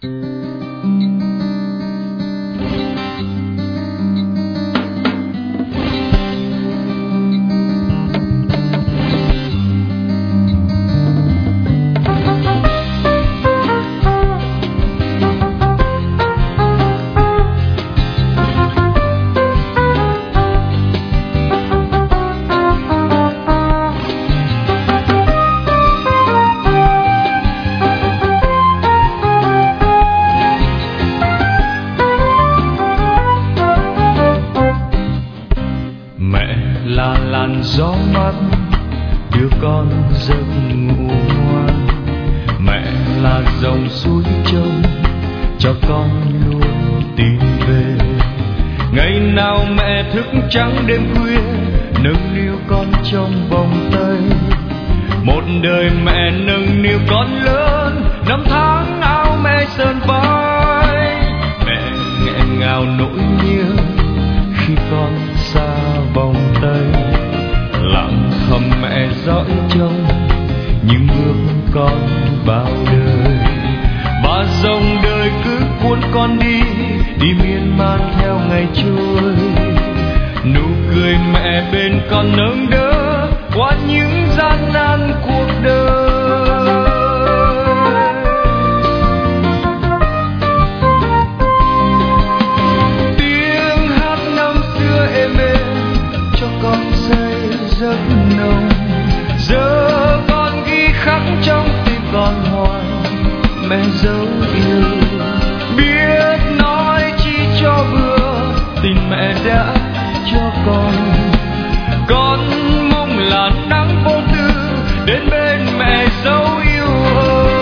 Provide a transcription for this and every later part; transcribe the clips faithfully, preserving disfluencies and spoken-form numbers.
Là làn gió mát đưa con giấc ngủ ngoan, mẹ là dòng suối trông cho con luôn tìm về. Ngày nào mẹ thức trắng đêm khuya nâng niu con trong vòng tay, một đời mẹ nâng niu con lớn, năm tháng áo mẹ sơn vai. Mẹ nghẹn ngào nỗi nhớ khi con xa vòng tay, lặng thầm mẹ dõi trông những bước con bao đời. Và dòng đời cứ cuốn con đi, đi miên man theo ngày trôi. Nụ cười mẹ bên con nâng đỡ qua những gian nan cuộc đời. Tiếng hát năm xưa êm êm cho con say giấc nồng, giờ con ghi khắc trong tim con hoài mẹ dấu yêu. Biết nói chi cho vừa tình mẹ đã cho con, con mong là nắng vô tư đến bên mẹ dấu yêu ơi.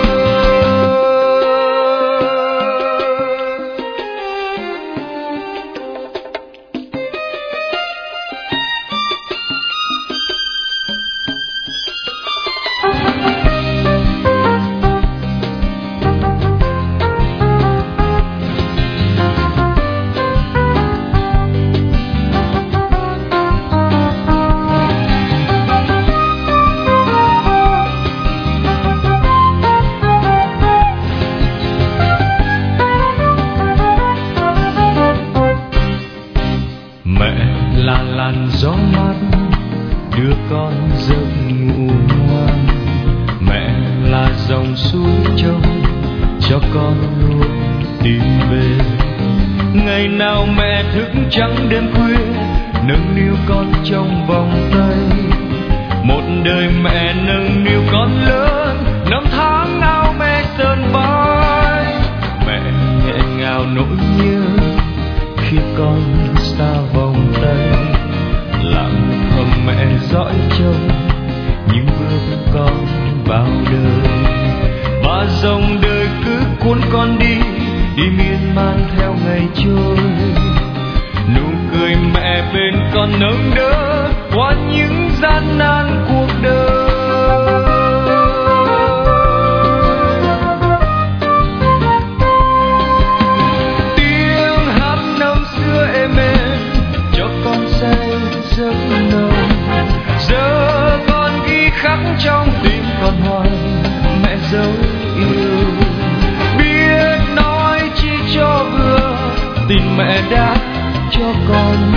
Là làn gió mát đưa con giấc ngủ ngoan, mẹ là dòng suối trông cho con luôn tìm về. Ngày nào mẹ thức trắng đêm khuya nâng niu con trong vòng tay, một đời mẹ nâng niu con lớn, năm tháng áo mẹ sơn vai. Mẹ nghẹn ngào nỗi nhớ khi con xa vòng tay, lặng thầm mẹ dõi trông những bước con bao đời. Và dòng đời cứ cuốn con đi, đi miên man theo ngày trôi. Nụ cười mẹ bên con nâng đỡ qua những gian nan cuộc đời. Giấc nồng giờ con ghi khắc trong tim con hoài mẹ dấu yêu. Biết nói chi cho vừa tình mẹ đã cho con,